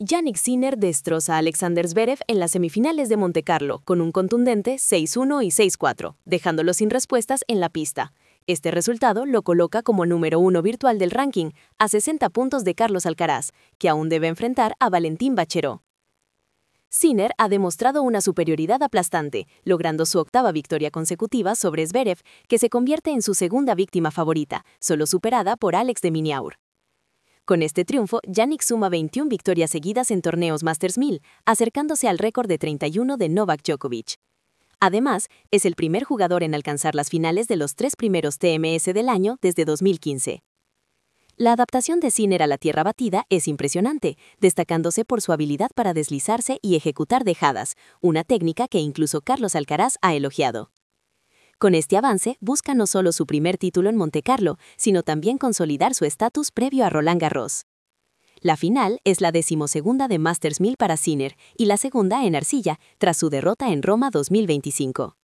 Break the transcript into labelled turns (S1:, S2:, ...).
S1: Jannik Sinner destroza a Alexander Zverev en las semifinales de Montecarlo con un contundente 6-1 y 6-4, dejándolo sin respuestas en la pista. Este resultado lo coloca como número 1 virtual del ranking, a 60 puntos de Carlos Alcaraz, que aún debe enfrentar a Valentín Bachero. Sinner ha demostrado una superioridad aplastante, logrando su 8ª victoria consecutiva sobre Zverev, que se convierte en su segunda víctima favorita, solo superada por Alex de Minaur. Con este triunfo, Jannik suma 21 victorias seguidas en torneos Masters 1000, acercándose al récord de 31 de Novak Djokovic. Además, es el primer jugador en alcanzar las finales de los 3 primeros TMS del año desde 2015. La adaptación de Sinner a la tierra batida es impresionante, destacándose por su habilidad para deslizarse y ejecutar dejadas, una técnica que incluso Carlos Alcaraz ha elogiado. Con este avance, busca no solo su primer título en Montecarlo, sino también consolidar su estatus previo a Roland Garros. La final es la 12ª de Masters 1000 para Sinner y la segunda en arcilla, tras su derrota en Roma 2025.